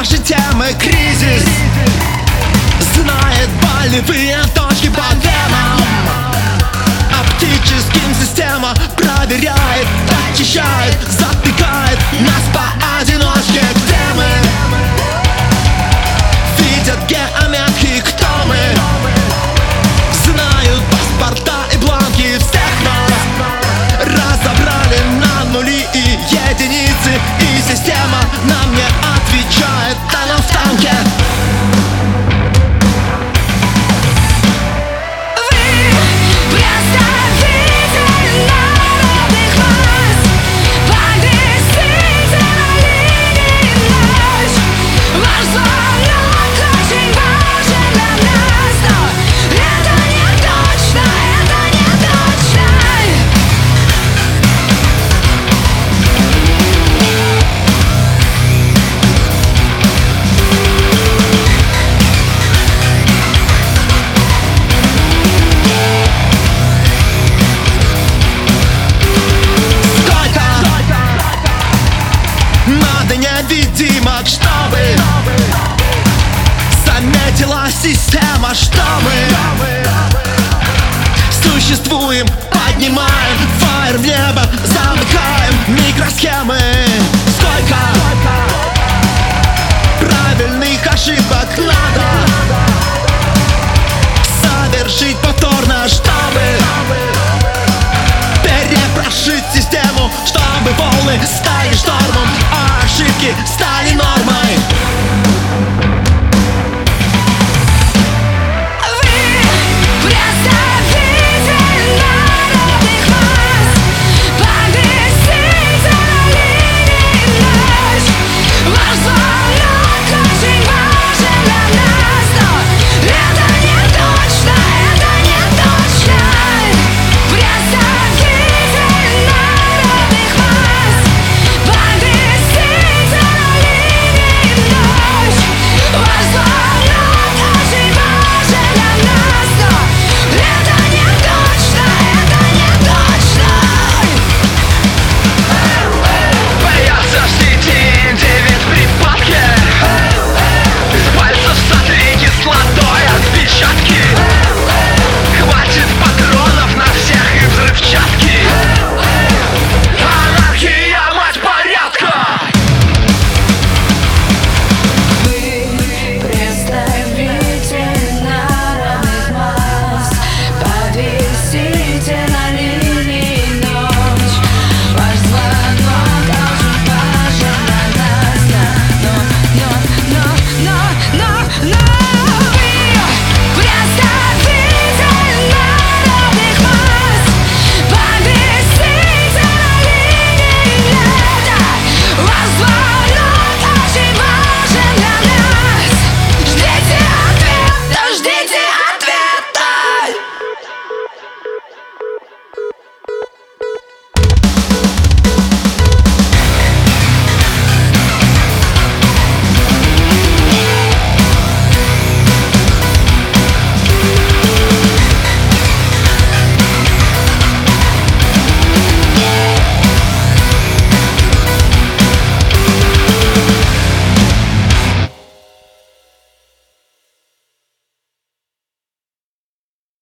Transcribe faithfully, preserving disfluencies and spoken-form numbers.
нашей темы кризис знает болевые точки по венам. Оптическим система проверяет, очищает, затыкает нас поодиночке. Где мы? Видят геометрии, кто мы? Знают паспорта и бланки всех нас. Разобрали на нули и единицы, и система нам не отвечает, она в танке. Надо невидимок, чтобы заметила система, что мы существуем, поднимаем фаер в небо, замыкаем микросхемы. Сколько правильных ошибок надо совершить повторно, чтобы перепрошить систему, чтобы волны стали штормом, а ошибки стали